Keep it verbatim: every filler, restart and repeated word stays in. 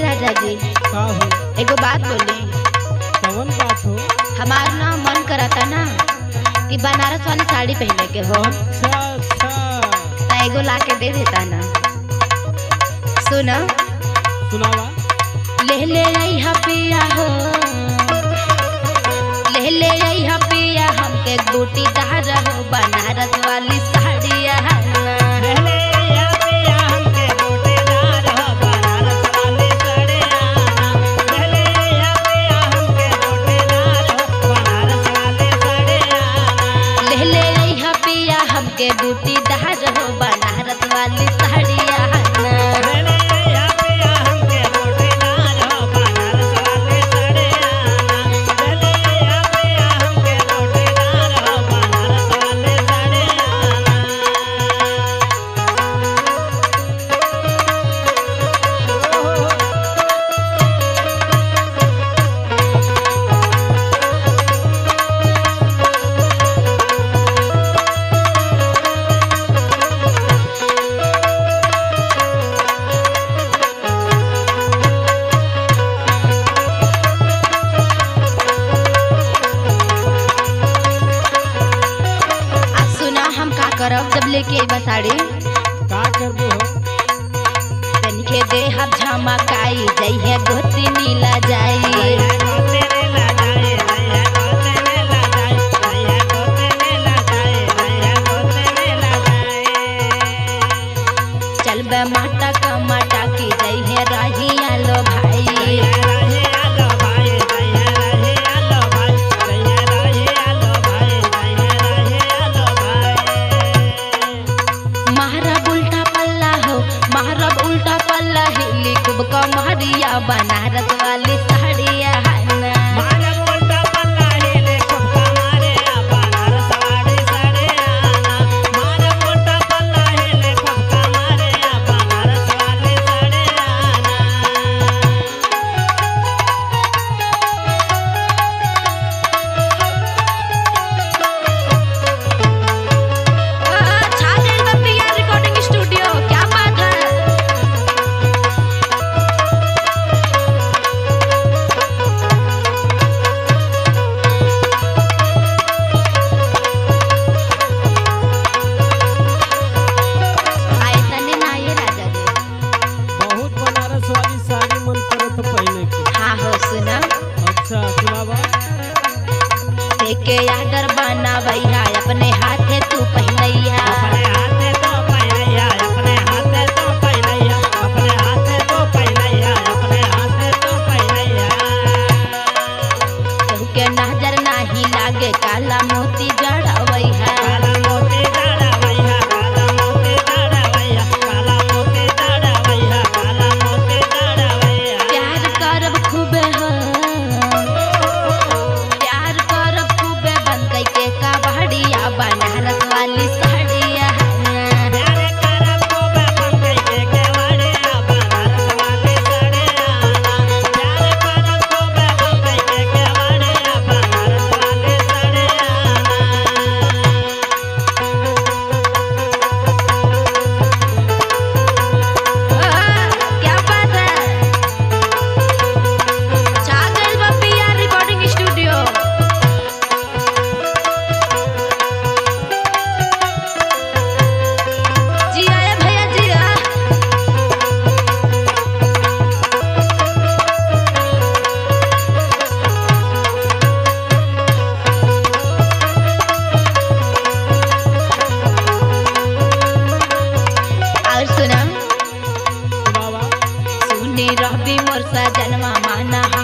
राजा जी का हो? एगो बात बोली। कौन बात हो? हमार ना मन करता ना कि बनारस वाली साड़ी पहने के हो। अच्छा अच्छा। ता एगो ला के दे देता ना। सुनो सुनावा। ले ले आई हा पिया हो, ले ले आई हा पिया हमके बूटी दार हो बनारस वाली साड़िया के बूटी दार हो बनारस वाली साड़िया करब जब लेके आई साड़ी का करबो हो? तनिके दे हम झमकाई जई है गोती नीला जाई चल बे माटा का माटा की जई है रहिया लो भाई कमरिया बनारस वाली साड़िया के आडर बना भैया अपने हाथे तू पहनैया अपने हाथे तो पहनैया अपने हाथे तो पहनैया अपने हाथे तो पहनैया अपने हाथे तो पहनैया केहू के नजर नाही लागे काला मोती जड़वैया काला मोती जड़वैया काला मोती जड़वैया काला मोती जड़वैया काला मोती जड़वैया प्यार करब खूबे हो बनारस वाली साड़िया प्यारे करब खूबे बनके के केवड़िया बनारस वाली साड़िया प्यारे करब खूबे बनके के केवड़िया बनारस वाली साड़िया क्या बात है छागल बपिया रिकॉर्डिंग स्टूडियो सुनी रहबी मोर सजनवा माना।